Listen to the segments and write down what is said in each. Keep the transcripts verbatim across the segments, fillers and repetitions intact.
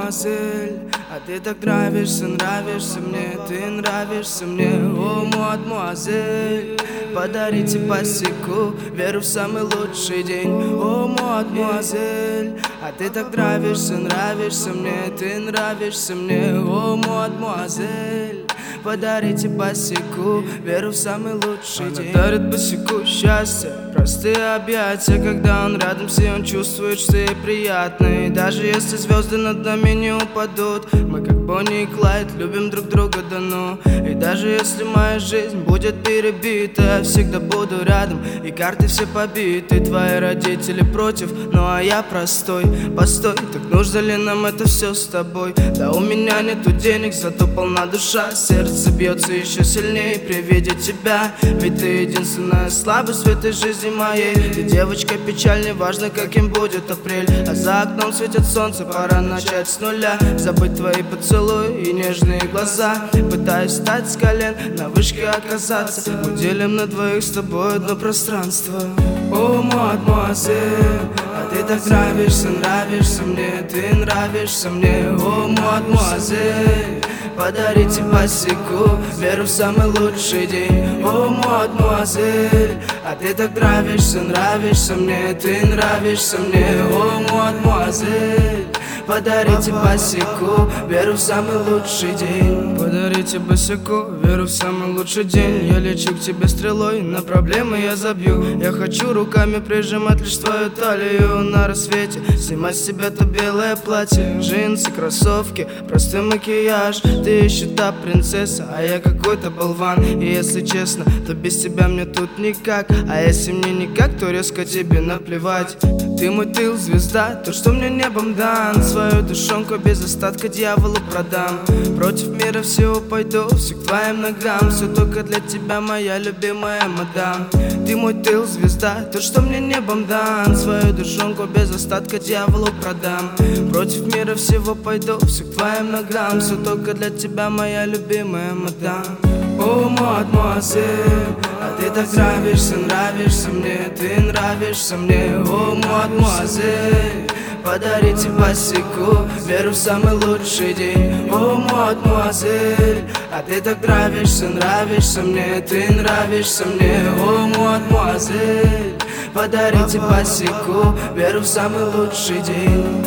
мадмуазель, а ты так нравишься, нравишься мне, ты нравишься мне. О, мадмуазель, подарите посеку, верю в самый лучший день. О, мадмуазель, а ты так нравишься, нравишься мне, ты нравишься мне. О, мадмуазель, подарите босику, веру в самый лучший день. Она дарит босику счастье, простые объятия. Когда он рядом, все он чувствует, что ей приятно. И даже если звезды над нами не упадут, мы как Бонни и Клайд любим друг друга до ну. И даже если моя жизнь будет перебита, я всегда буду рядом, и карты все побиты. Твои родители против, ну а я простой. Постой, так нужно ли нам это все с тобой? Да у меня нету денег, зато полна душа. Сердце бьется еще сильнее при виде тебя, ведь ты единственная слабость в этой жизни моей. Ты девочка печаль, не важно каким будет апрель, а за окном светит солнце, пора начать с нуля. Забыть твои поцелуи и нежные глаза, пытаюсь встать с колен, на вышке оказаться. Мы делим на двоих с тобой одно пространство. О, мадмуазель, а ты так нравишься, нравишься мне, ты нравишься мне. О, мадмуазель, подарите посеку, веру в самый лучший день. О, мадмуазель, а ты так нравишься, нравишься мне, ты нравишься мне. О, мадмуазель, подарите босику, веру в самый лучший день. Подарите босику, веру в самый лучший день. Я лечу к тебе стрелой, на проблемы я забью. Я хочу руками прижимать лишь твою талию на рассвете, снимать с себя то белое платье, джинсы, кроссовки, простой макияж. Ты еще та принцесса, а я какой-то болван. И если честно, то без тебя мне тут никак. А если мне никак, то резко тебе наплевать. Ты мой тыл, звезда, то, что мне небом дан. Свою душонку без остатка дьяволу продам. Против мира всего пойду, все к твоим ногам. Все только для тебя, моя любимая мадам. Ты мой тыл, звезда, то, что мне небом дан. Свою душонку без остатка дьяволу продам. Против мира всего пойду, все к твоим ногам. Все только для тебя, моя любимая мадам. О, мадмуазель, а ты так нравишься, нравишься мне, ты нравишься мне. О, мадмуазель, подарите посеку, веру в самый лучший день. О, мадмуазель, а ты так нравишься, нравишься мне, ты нравишься мне. О, мадмуазель, подарите посеку, веру в самый лучший день.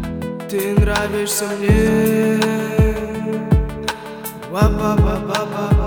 Ты нравишься мне. Ва-ба-ба-ба-ба.